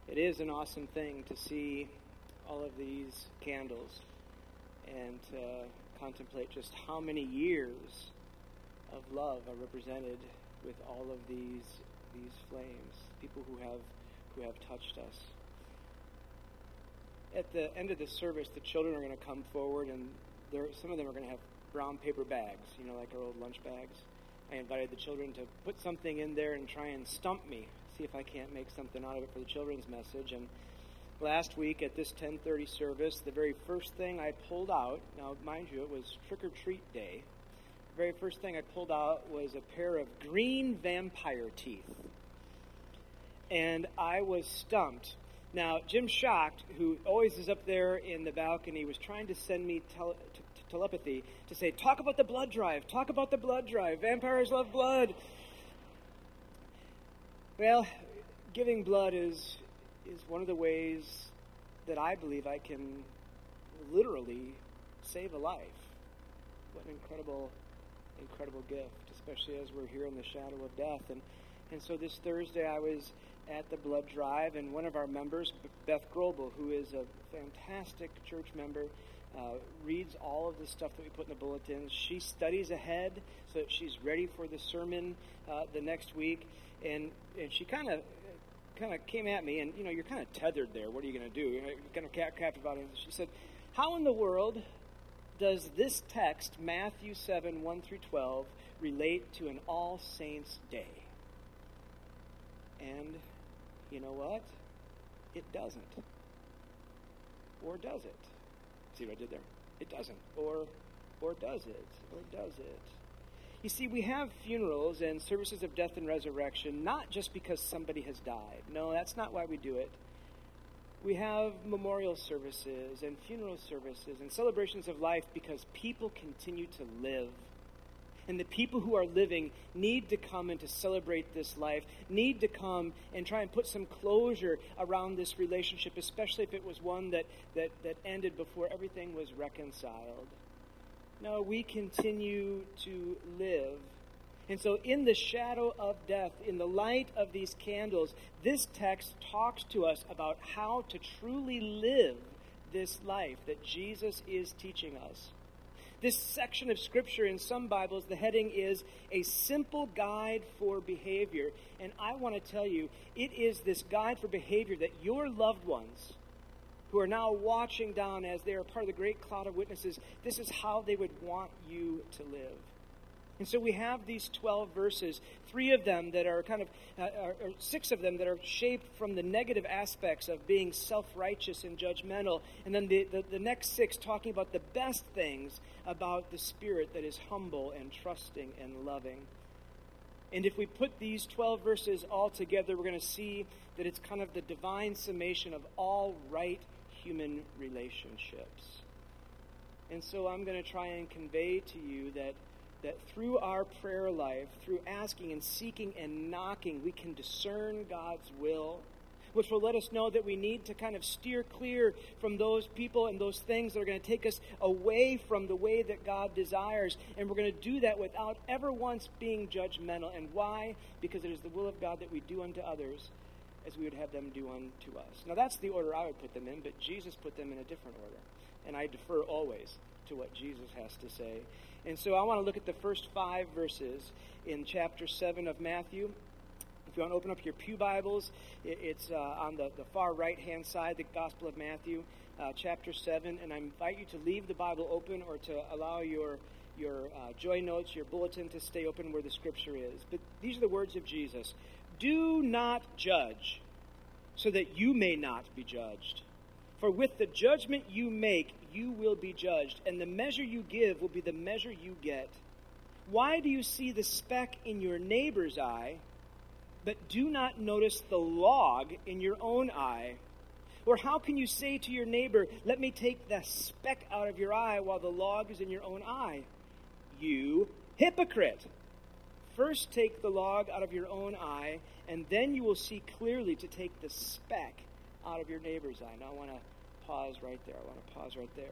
It is an awesome thing to see all of these candles and to contemplate just how many years of love are represented with all of these flames, people who have touched us. At the end of the service, the children are going to come forward, and some of them are going to have brown paper bags, like our old lunch bags. I invited the children to put something in there and try and stump me, see if I can't make something out of it for the children's message. And last week at this 10:30 service, the very first thing I pulled out, now mind you, it was trick-or-treat day. The very first thing I pulled out was a pair of green vampire teeth. And I was stumped. Now, Jim Schacht, who always is up there in the balcony, was trying to send me telepathy to say, talk about the blood drive, vampires love blood. Well, giving blood is one of the ways that I believe I can literally save a life. What an incredible gift, especially as we're here in the shadow of death. And so this Thursday I was at the blood drive, and one of our members, Beth Grobel, who is a fantastic church member, reads all of the stuff that we put in the bulletins. She studies ahead so that she's ready for the sermon the next week. And she kind of came at me, and you're kind of tethered there. What are you going to do? You're kind of captive about it. She said, how in the world does this text, Matthew 7, 1 through 12, relate to an All Saints Day? And you know what? It doesn't. Or does it? See what I did there? It doesn't. Or does it? Or does it? You see, we have funerals and services of death and resurrection not just because somebody has died. No, that's not why we do it. We have memorial services and funeral services and celebrations of life because people continue to live. And the people who are living need to come and to celebrate this life, need to come and try and put some closure around this relationship, especially if it was one that ended before everything was reconciled. No, we continue to live. And so in the shadow of death, in the light of these candles, this text talks to us about how to truly live this life that Jesus is teaching us. This section of Scripture in some Bibles, the heading is A Simple Guide for Behavior. And I want to tell you, it is this guide for behavior that your loved ones, who are now watching down as they are part of the great cloud of witnesses, this is how they would want you to live. And so we have these 12 verses, 3 of them that are or 6 of them that are shaped from the negative aspects of being self-righteous and judgmental. And then the next 6 talking about the best things about the spirit that is humble and trusting and loving. And if we put these 12 verses all together, we're going to see that it's kind of the divine summation of all right human relationships. And so I'm going to try and convey to you that through our prayer life, through asking and seeking and knocking, we can discern God's will, which will let us know that we need to kind of steer clear from those people and those things that are going to take us away from the way that God desires. And we're going to do that without ever once being judgmental. And why? Because it is the will of God that we do unto others as we would have them do unto us. Now that's the order I would put them in, but Jesus put them in a different order. And I defer always to what Jesus has to say. And so I want to look at the first 5 verses in chapter 7 of Matthew. If you want to open up your pew Bibles, it's on the far right-hand side, the Gospel of Matthew, chapter 7. And I invite you to leave the Bible open or to allow your joy notes, your bulletin to stay open where the Scripture is. But these are the words of Jesus. Do not judge, so that you may not be judged. For with the judgment you make, you will be judged, and the measure you give will be the measure you get. Why do you see the speck in your neighbor's eye, but do not notice the log in your own eye? Or how can you say to your neighbor, let me take the speck out of your eye while the log is in your own eye? You hypocrite! First take the log out of your own eye, and then you will see clearly to take the speck out of your neighbor's eye. Now I want to pause right there.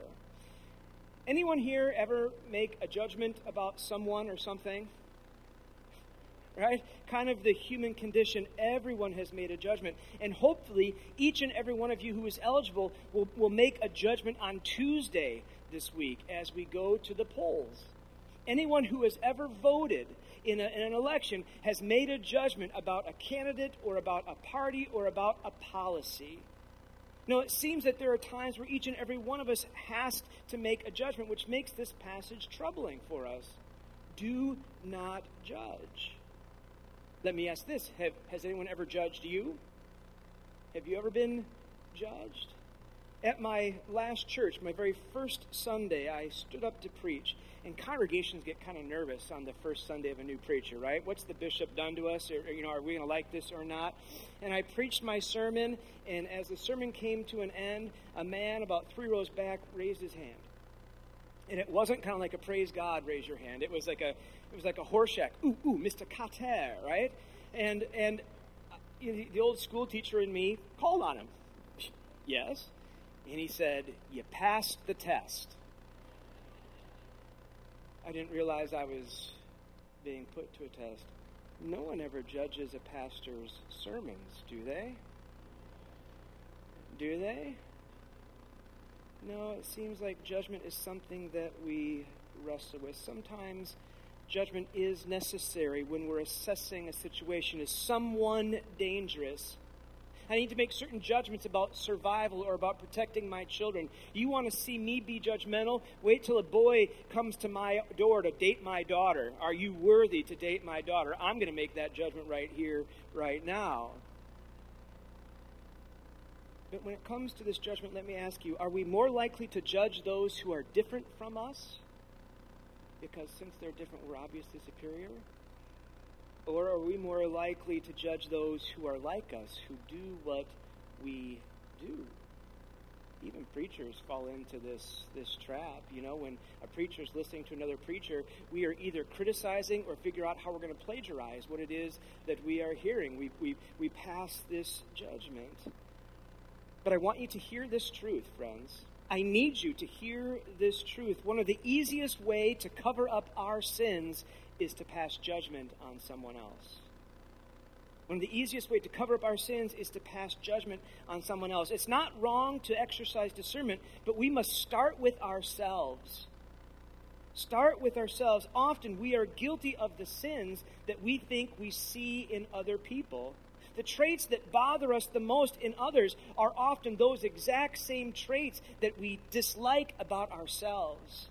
Anyone here ever make a judgment about someone or something? right? Kind of the human condition. Everyone has made a judgment. And hopefully, each and every one of you who is eligible will make a judgment on Tuesday this week as we go to the polls. Anyone who has ever voted in an election has made a judgment about a candidate or about a party or about a policy. Now, it seems that there are times where each and every one of us has to make a judgment, which makes this passage troubling for us. Do not judge. Let me ask this. Has anyone ever judged you? Have you ever been judged? At my last church, my very first Sunday, I stood up to preach. And congregations get kind of nervous on the first Sunday of a new preacher, right? What's the bishop done to us? Or are we going to like this or not? And I preached my sermon, and as the sermon came to an end, a man about 3 rows back raised his hand. And it wasn't kind of like a praise God, raise your hand. It was like a Horshack, ooh, Mr. Kater, right? And the old school teacher in me called on him. Yes. And he said, you passed the test. I didn't realize I was being put to a test. No one ever judges a pastor's sermons, do they? Do they? No, it seems like judgment is something that we wrestle with. Sometimes judgment is necessary when we're assessing a situation. Is someone dangerous? I need to make certain judgments about survival or about protecting my children. You want to see me be judgmental? Wait till a boy comes to my door to date my daughter. Are you worthy to date my daughter? I'm going to make that judgment right here, right now. But when it comes to this judgment, let me ask you, are we more likely to judge those who are different from us? Because since they're different, we're obviously superior? Or are we more likely to judge those who are like us, who do what we do? Even preachers fall into this trap. When a preacher is listening to another preacher, we are either criticizing or figure out how we're going to plagiarize what it is that we are hearing. We pass this judgment. But I want you to hear this truth, friends. I need you to hear this truth. One of the easiest way to cover up our sins is to pass judgment on someone else. One of the easiest way to cover up our sins is to pass judgment on someone else. It's not wrong to exercise discernment, but we must start with ourselves. Start with ourselves. Often we are guilty of the sins that we think we see in other people. The traits that bother us the most in others are often those exact same traits that we dislike about ourselves.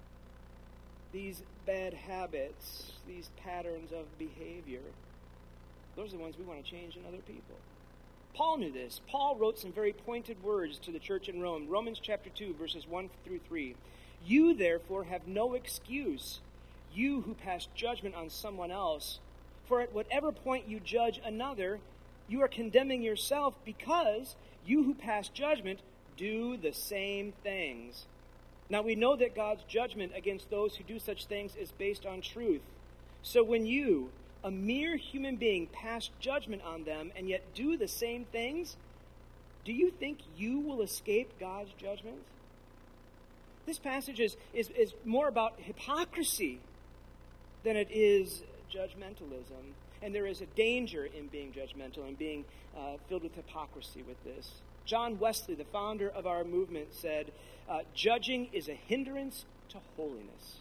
These bad habits, these patterns of behavior, those are the ones we want to change in other people. Paul knew this. Paul wrote some very pointed words to the church in Rome. Romans chapter 2, verses 1 through 3. You, therefore, have no excuse, you who pass judgment on someone else. For at whatever point you judge another, you are condemning yourself, because you who pass judgment do the same things. Now we know that God's judgment against those who do such things is based on truth. So when you, a mere human being, pass judgment on them and yet do the same things, do you think you will escape God's judgment? This passage is more about hypocrisy than it is judgmentalism. And there is a danger in being judgmental and being filled with hypocrisy with this. John Wesley, the founder of our movement, said, judging is a hindrance to holiness.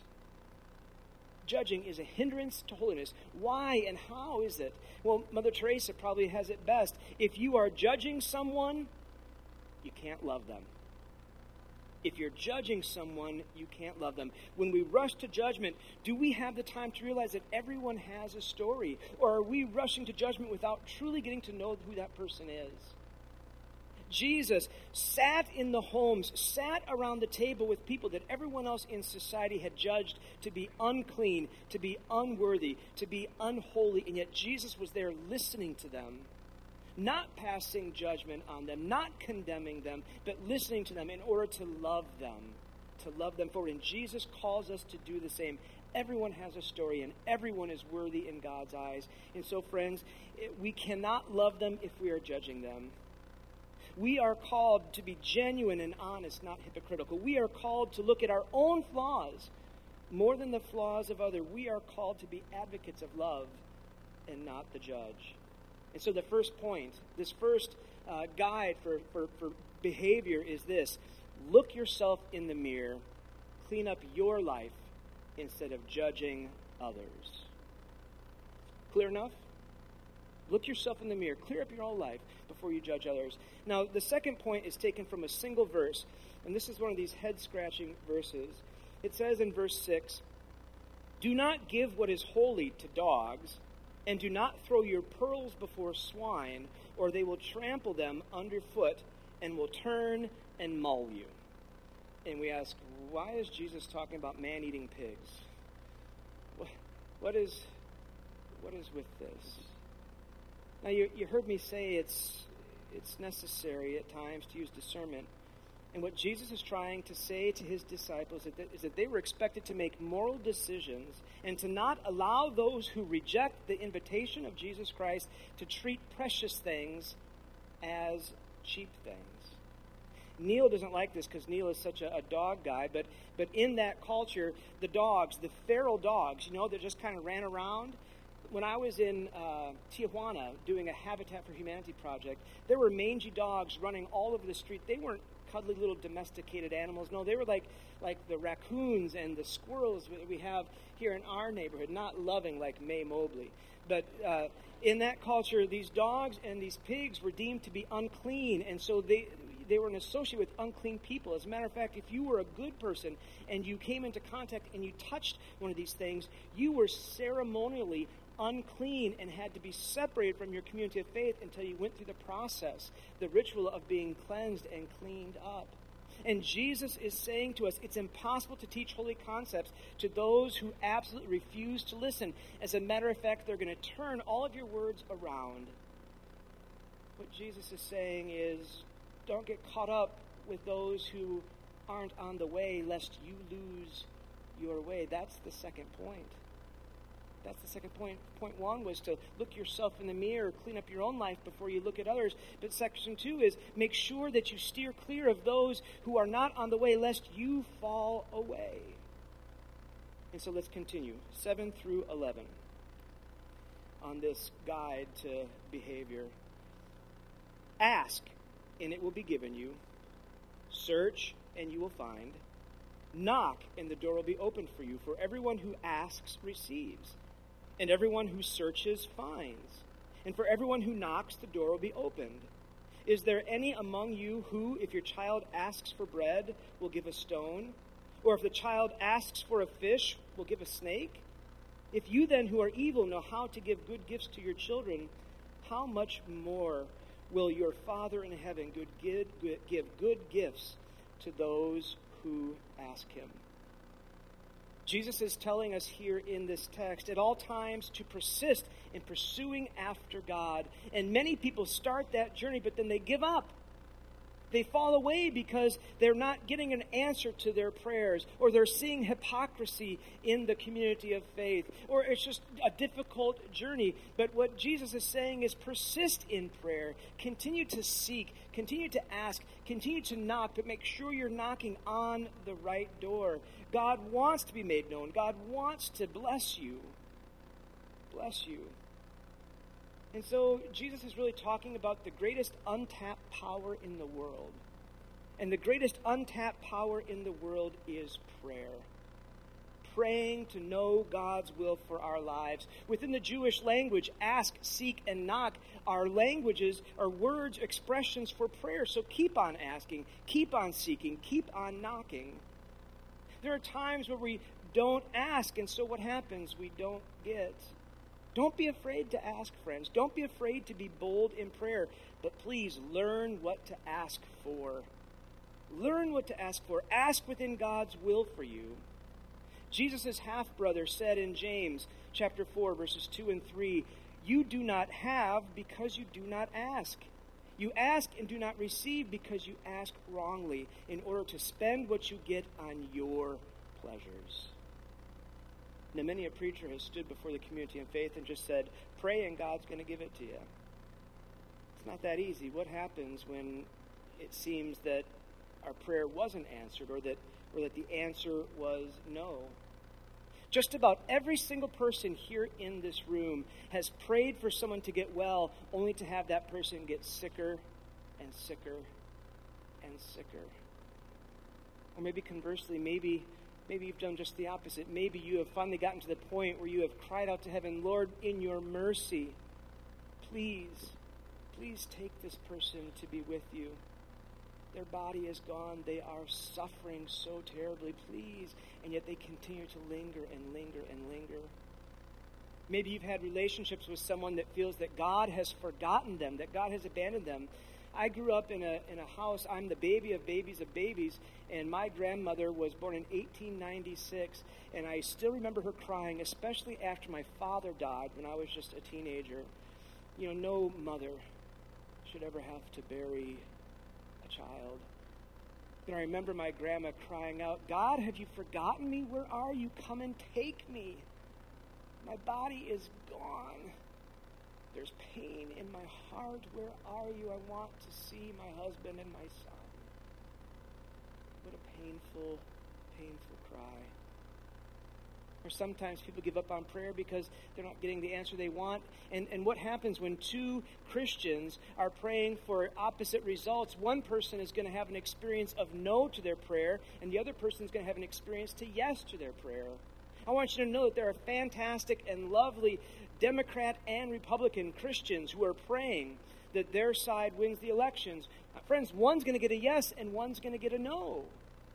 Judging is a hindrance to holiness. Why and how is it? Well, Mother Teresa probably has it best. If you are judging someone, you can't love them. If you're judging someone, you can't love them. When we rush to judgment, do we have the time to realize that everyone has a story? Or are we rushing to judgment without truly getting to know who that person is? Jesus sat in the homes, sat around the table with people that everyone else in society had judged to be unclean, to be unworthy, to be unholy, and yet Jesus was there listening to them, not passing judgment on them, not condemning them, but listening to them in order to love them forward. And Jesus calls us to do the same. Everyone has a story, and everyone is worthy in God's eyes. And so, friends, we cannot love them if we are judging them. We are called to be genuine and honest, not hypocritical. We are called to look at our own flaws more than the flaws of others. We are called to be advocates of love and not the judge. And so the first point, this first guide for behavior is this: look yourself in the mirror, clean up your life instead of judging others. Clear enough? Look yourself in the mirror, clear up your own life before you judge others. Now, the second point is taken from a single verse, and this is one of these head-scratching verses. It says in verse 6, "Do not give what is holy to dogs, and do not throw your pearls before swine, or they will trample them underfoot and will turn and maul you." And we ask, why is Jesus talking about man-eating pigs? What is with this? Now, you heard me say it's necessary at times to use discernment. And what Jesus is trying to say to his disciples is that they were expected to make moral decisions and to not allow those who reject the invitation of Jesus Christ to treat precious things as cheap things. Neil doesn't like this because Neil is such a dog guy, but in that culture, the dogs, the feral dogs, that just kind of ran around. When I was in Tijuana doing a Habitat for Humanity project, there were mangy dogs running all over the street. They weren't cuddly little domesticated animals. No, they were like the raccoons and the squirrels that we have here in our neighborhood, not loving like May Mobley. But in that culture, these dogs and these pigs were deemed to be unclean, and so they were an associate with unclean people. As a matter of fact, if you were a good person and you came into contact and you touched one of these things, you were ceremonially unclean and had to be separated from your community of faith until you went through the process, the ritual of being cleansed and cleaned up. And Jesus is saying to us, it's impossible to teach holy concepts to those who absolutely refuse to listen. As a matter of fact, they're going to turn all of your words around. What Jesus is saying is, don't get caught up with those who aren't on the way, lest you lose your way. That's the second point. That's the second point. Point one was to look yourself in the mirror, clean up your own life before you look at others. But section two is make sure that you steer clear of those who are not on the way, lest you fall away. And so let's continue. 7 through 11 on this guide to behavior. Ask, and it will be given you. Search, and you will find. Knock, and the door will be opened for you. For everyone who asks receives, and everyone who searches finds. And for everyone who knocks, the door will be opened. Is there any among you who, if your child asks for bread, will give a stone? Or if the child asks for a fish, will give a snake? If you then, who are evil, know how to give good gifts to your children, how much more will your Father in heaven give good gifts to those who ask him? Jesus is telling us here in this text at all times to persist in pursuing after God. And many people start that journey, but then they give up. They fall away because they're not getting an answer to their prayers, or they're seeing hypocrisy in the community of faith, or it's just a difficult journey. But what Jesus is saying is persist in prayer. Continue to seek. Continue to ask. Continue to knock, but make sure you're knocking on the right door. God wants to be made known. God wants to bless you. Bless you. And so Jesus is really talking about the greatest untapped power in the world. And the greatest untapped power in the world is prayer. Praying to know God's will for our lives. Within the Jewish language, ask, seek, and knock are languages, are words, expressions for prayer. So keep on asking, keep on seeking, keep on knocking. There are times where we don't ask, and so what happens? We don't get. Don't be afraid to ask, friends. Don't be afraid to be bold in prayer. But please learn what to ask for. Learn what to ask for. Ask within God's will for you. Jesus' half-brother said in James chapter 4, verses 2 and 3, "You do not have because you do not ask. You ask and do not receive because you ask wrongly, in order to spend what you get on your pleasures." Now, many a preacher has stood before the community in faith and just said, pray and God's going to give it to you. It's not that easy. What happens when it seems that our prayer wasn't answered, or that the answer was no? Just about every single person here in this room has prayed for someone to get well, only to have that person get sicker and sicker and sicker. Or maybe conversely, maybe you've done just the opposite. Maybe you have finally gotten to the point where you have cried out to heaven, Lord, in your mercy, please take this person to be with you. Their body is gone. They are suffering so terribly, please. And yet they continue to linger and linger and linger. Maybe you've had relationships with someone that feels that God has forgotten them, that God has abandoned them. I grew up in a house. I'm the baby of babies, and my grandmother was born in 1896, and I still remember her crying, especially after my father died when I was just a teenager. You know, no mother should ever have to bury a child. And I remember my grandma crying out, God, have you forgotten me? Where are you? Come and take me. My body is gone. There's pain in my heart. Where are you? I want to see my husband and my son. What a painful, painful cry. Or sometimes people give up on prayer because they're not getting the answer they want. And what happens when two Christians are praying for opposite results? One person is going to have an experience of no to their prayer, and the other person is going to have an experience to yes to their prayer. I want you to know that there are fantastic and lovely Democrat and Republican Christians who are praying that their side wins the elections. Friends, one's going to get a yes and one's going to get a no.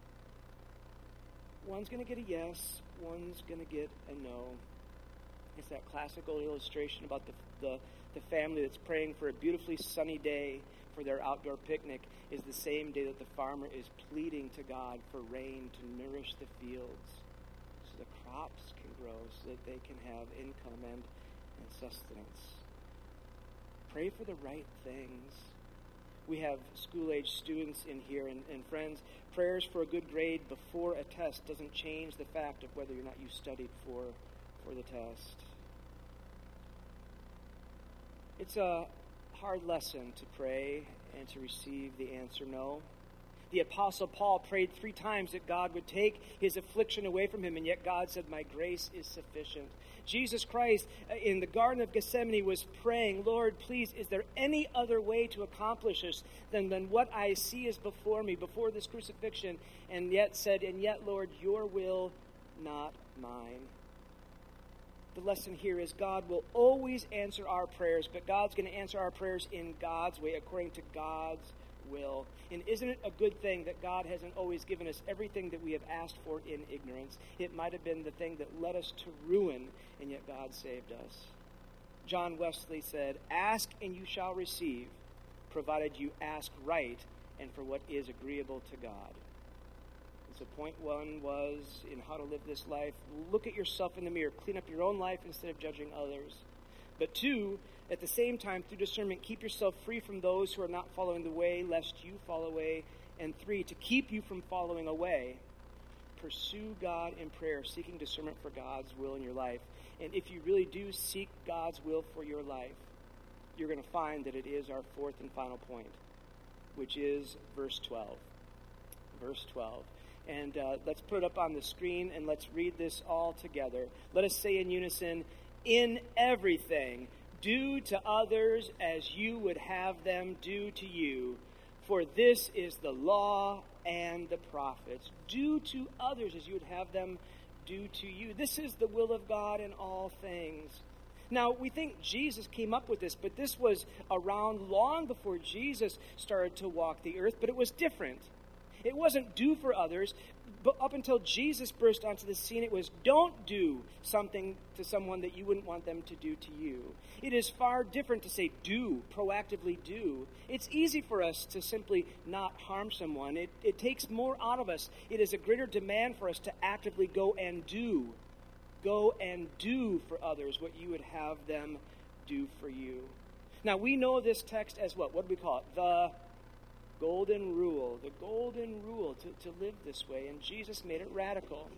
One's going to get a yes, one's going to get a no. It's that classical illustration about the family that's praying for a beautifully sunny day for their outdoor picnic is the same day that the farmer is pleading to God for rain to nourish the fields so the crops can grow, so that they can have income and sustenance. Pray for the right things. We have school-age students in here, and friends, prayers for a good grade before a test doesn't change the fact of whether or not you studied for the test. It's a hard lesson to pray and to receive the answer no. The Apostle Paul prayed 3 times that God would take his affliction away from him, and yet God said, my grace is sufficient. Jesus Christ in the Garden of Gethsemane was praying, Lord, please, is there any other way to accomplish this than what I see is before me, before this crucifixion? And yet said, and yet, Lord, your will, not mine. The lesson here is God will always answer our prayers, but God's going to answer our prayers in God's way, according to God's will. And isn't it a good thing that God hasn't always given us everything that we have asked for in ignorance? It might have been the thing that led us to ruin, and yet God saved us. John Wesley said, ask and you shall receive, provided you ask right and for what is agreeable to God. And so point 1 was in how to live this life. Look at yourself in the mirror. Clean up your own life instead of judging others. But 2, at the same time, through discernment, keep yourself free from those who are not following the way, lest you fall away. And 3, to keep you from falling away, pursue God in prayer, seeking discernment for God's will in your life. And if you really do seek God's will for your life, you're going to find that it is our 4th and final point, which is verse 12. Verse 12. And let's put it up on the screen, and let's read this all together. Let us say in unison, in everything, do to others as you would have them do to you, for this is the law and the prophets. Do to others as you would have them do to you. This is the will of God in all things. Now, we think Jesus came up with this, but this was around long before Jesus started to walk the earth, but it was different. It wasn't do for others, but up until Jesus burst onto the scene, it was don't do something to someone that you wouldn't want them to do to you. It is far different to say do, proactively do. It's easy for us to simply not harm someone. It takes more out of us. It is a greater demand for us to actively go and do. Go and do for others what you would have them do for you. Now, we know this text as what? What do we call it? The golden rule. The golden rule to live this way. And Jesus made it radical.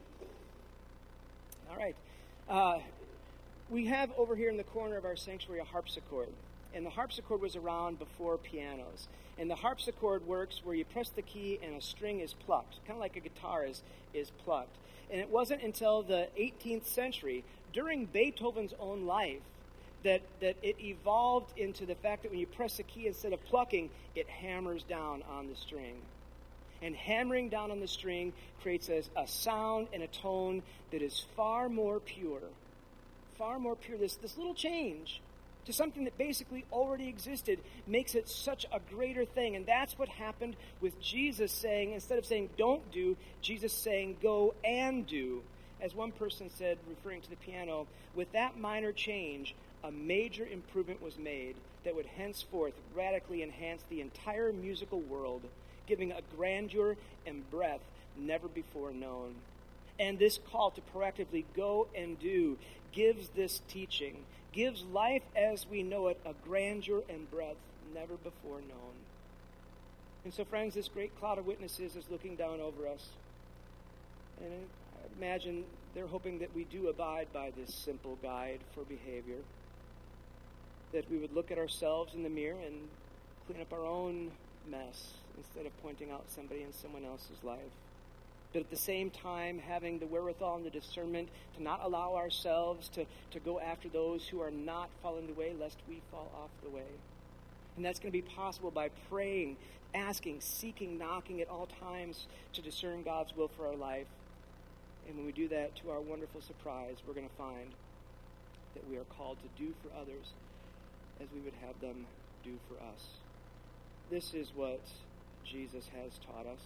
All right. We have over here in the corner of our sanctuary a harpsichord. And the harpsichord was around before pianos. And the harpsichord works where you press the key and a string is plucked, kind of like a guitar is plucked. And it wasn't until the 18th century, during Beethoven's own life, that it evolved into the fact that when you press the key, instead of plucking, it hammers down on the string. And hammering down on the string creates a sound and a tone that is far more pure. Far more pure. This little change to something that basically already existed makes it such a greater thing. And that's what happened with Jesus saying, instead of saying don't do, Jesus saying go and do. As one person said, referring to the piano, with that minor change, a major improvement was made that would henceforth radically enhance the entire musical world, giving a grandeur and breadth never before known. And this call to proactively go and do gives this teaching, gives life as we know it a grandeur and breadth never before known. And so, friends, this great cloud of witnesses is looking down over us. And I imagine they're hoping that we do abide by this simple guide for behavior, that we would look at ourselves in the mirror and clean up our own mess instead of pointing out somebody in someone else's life. But at the same time, having the wherewithal and the discernment to not allow ourselves to go after those who are not following the way, lest we fall off the way. And that's going to be possible by praying, asking, seeking, knocking at all times to discern God's will for our life. And when we do that, to our wonderful surprise, we're going to find that we are called to do for others as we would have them do for us. This is what Jesus has taught us.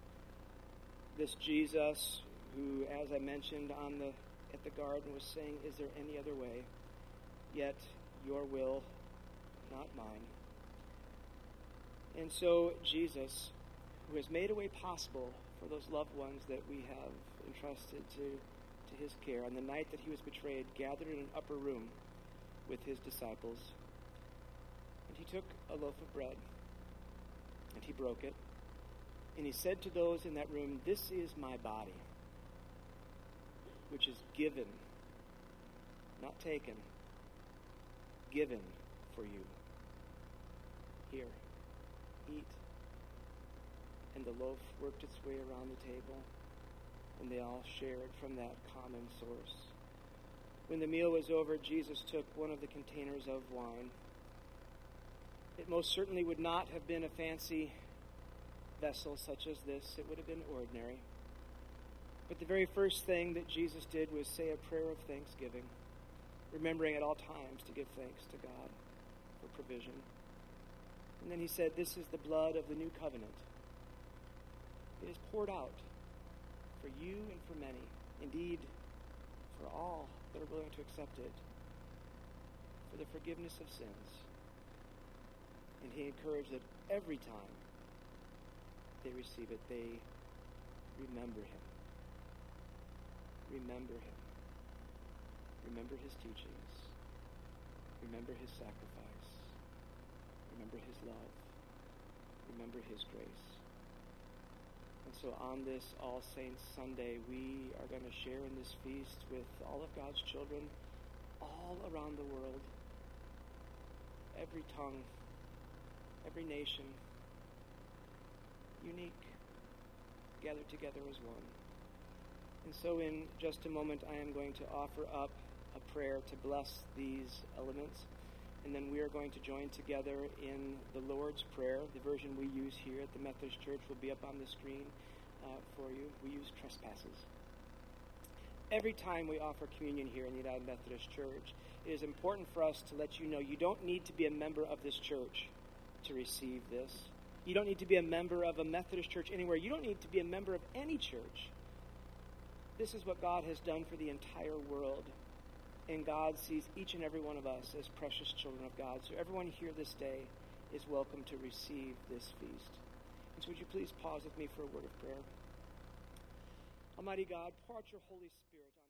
This Jesus who, as I mentioned at the garden, was saying, is there any other way? Yet your will, not mine. And so Jesus, who has made a way possible for those loved ones that we have entrusted to his care, on the night that he was betrayed, gathered in an upper room with his disciples. And he took a loaf of bread, and he broke it. And he said to those in that room, this is my body, which is given, not taken, given for you. Here, eat. And the loaf worked its way around the table, and they all shared from that common source. When the meal was over, Jesus took one of the containers of wine. It most certainly would not have been a fancy vessel such as this. It would have been ordinary. But the very first thing that Jesus did was say a prayer of thanksgiving, remembering at all times to give thanks to God for provision. And then he said, this is the blood of the new covenant. It is poured out for you and for many, indeed for all that are willing to accept it, for the forgiveness of sins. And he encouraged that every time they receive it, they remember him. Remember him. Remember his teachings. Remember his sacrifice. Remember his love. Remember his grace. And so on this All Saints Sunday, we are going to share in this feast with all of God's children all around the world. Every tongue, every nation, unique, gathered together as one. And so in just a moment, I am going to offer up a prayer to bless these elements. And then we are going to join together in the Lord's Prayer. The version we use here at the Methodist Church will be up on the screen for you. We use trespasses. Every time we offer communion here in the United Methodist Church, it is important for us to let you know you don't need to be a member of this church to receive this. You don't need to be a member of a Methodist church anywhere. You don't need to be a member of any church. This is what God has done for the entire world. And God sees each and every one of us as precious children of God. So everyone here this day is welcome to receive this feast. And so would you please pause with me for a word of prayer? Almighty God, pour out your Holy Spirit on